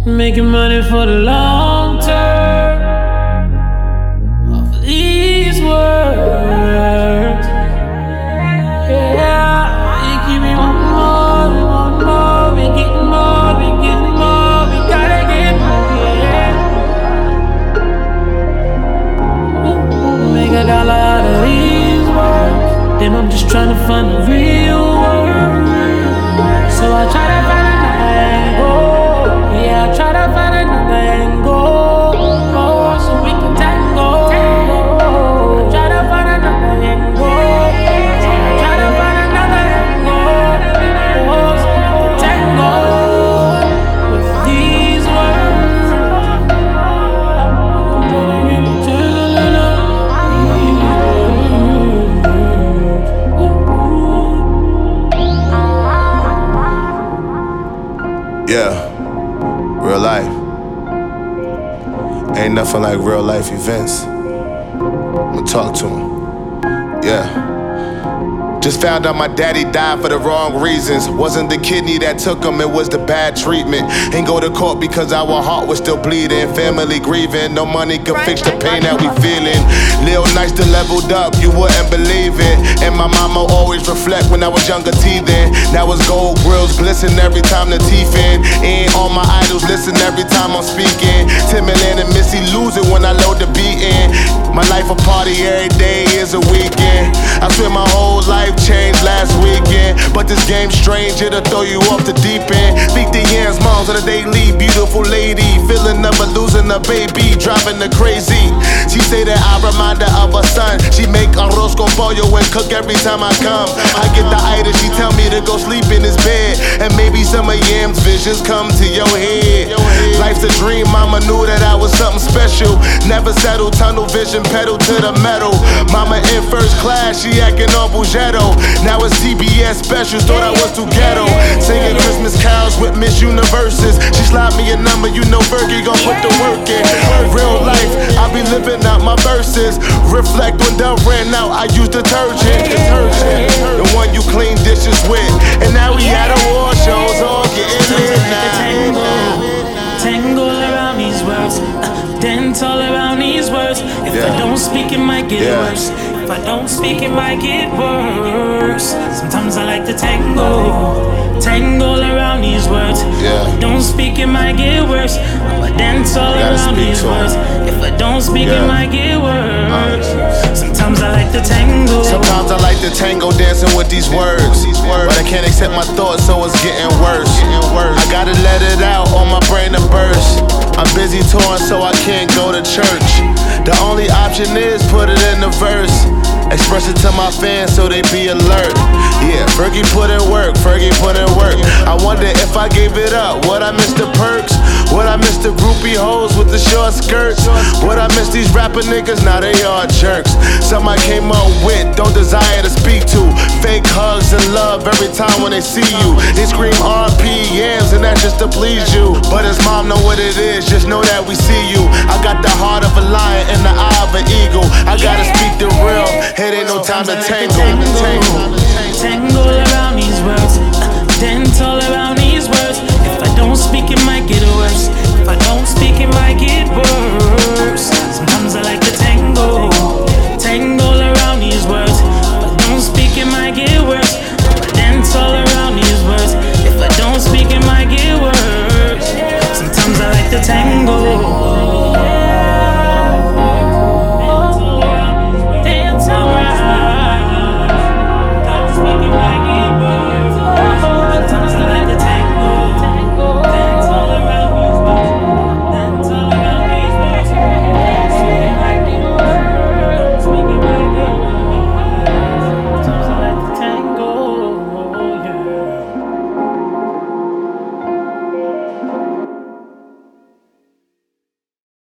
Making money for the long term off of these words. Yeah, you keep me wanting more, we want more, we getting more, we getting more, we gotta get more. Yeah. Make $1 out of these words, then I'm just trying to find the real word. So I try to find another angle. Yeah, I try to find another angle, so we can tango. I try to find another angle. I try to find another angle, so we can tango with these words. Yeah, real life. Ain't nothing like real life events. I'ma talk to him. Yeah. Just found out my daddy died for the wrong reasons. Wasn't the kidney that took him, it was the bad treatment. Ain't go to court because our heart was still bleeding. Family grieving, no money could fix the pain that we feeling. Lil Nice to leveled up, you wouldn't believe it. And my mama always reflect when I was younger teething. Now it's gold grills glisten every time the teeth in. And all my idols listen every time I'm speaking. Timberland and Missy lose it when I load the beat in. My life a party, every day is a weekend. I swear my whole life changed last weekend. But this game's strange, it'll throw you off the deep end. Speak the yams, moms on the daily. Beautiful lady, feeling never losing a baby, driving her crazy. She say that I remind her of her son. She make arroz con pollo and cook every time I come. I get the itis, she tell me to go sleep in his bed. And maybe some of Yam's visions come to your head. Life's a dream, mama knew that I was something special. Never settle, tunnel vision, pedal to the metal. Mama in first class, she acting all Bugetto. Now it's TBS specials, thought I was too ghetto. Singing Christmas carols with Miss Universes. She slide me a number, you know Fergie gon' put the work in. Real life, I be living out my verses. Reflect when done ran out, I use detergent. The one you clean dishes with. And now we at award shows, all getting lit now. Tangle around these words, dance all around these words. If I don't speak, it might get worse. If I don't speak, it might get worse. Sometimes I like to tangle around these words. If I don't speak, it might get worse. I'ma dance all around these words. If I don't speak, it might get worse. Sometimes I like to tango. Sometimes I like to tango dancing with these words. But I can't accept my thoughts, so it's getting worse. I gotta let it out, or my brain to burst. I'm busy touring, so I can't go to church. The only option is put it in the verse. Express it to my fans so they be alert. Yeah, Fergie put in work, Fergie put in work. I wonder if I gave it up, would I miss the perks? Would I miss the groupie hoes with the short skirts? Would I miss these rapper niggas? Now they are jerks. Some I came up with, don't desire to speak to. Fake hugs and love every time when they see you. They scream RP yams and that's just to please you. But his mom know what it is, just know that we see you. I got the heart of a lion and the eye of an eagle. I gotta speak the real, it ain't no time to tangle. Tangle around these words, dance all around